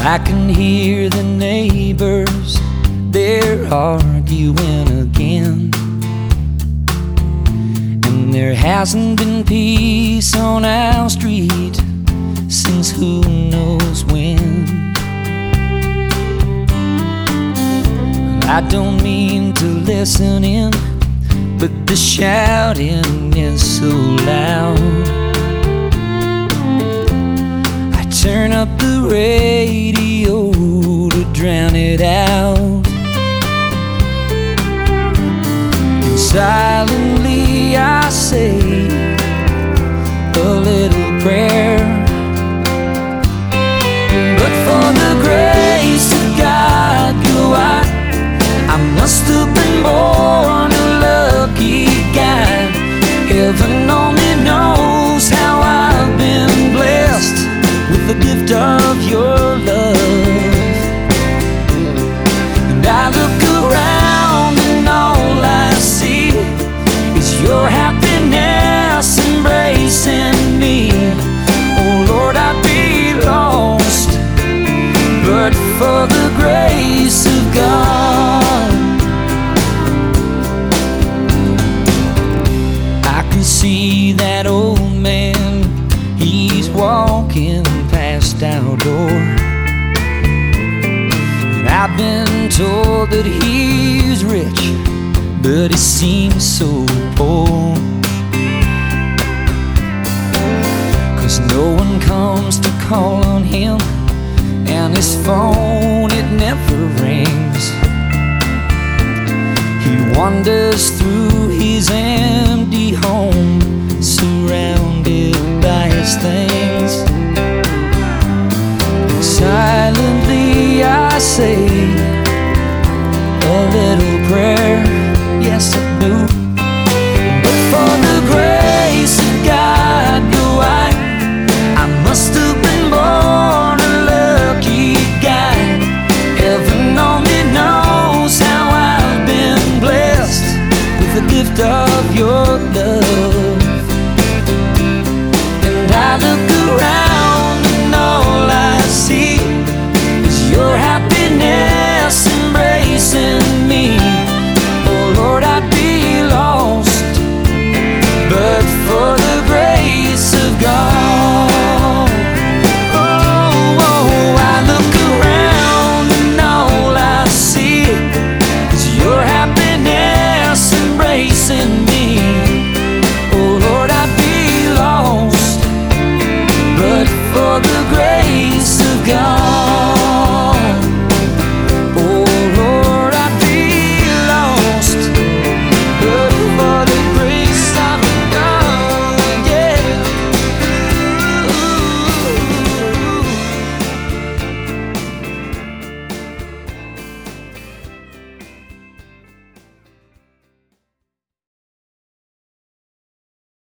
I can hear the neighbors, they're arguing again. And there hasn't been peace on our street since who knows when. I don't mean to listen in, but the shouting is so loud. I turn up the radio to drown it out. And silently I say a little prayer, but for the grace of God, I must have been born a lucky guy. Heaven only knows how I've been blessed with the gift of your love. And I look around and all I see is your happiness embracing me. Oh Lord, I'd be lost but for the grace of God. See that old man, he's walking past our door. And I've been told that he's rich, but he seems so poor. 'Cause no one comes to call on him, and his phone, it never rings. He wanders through his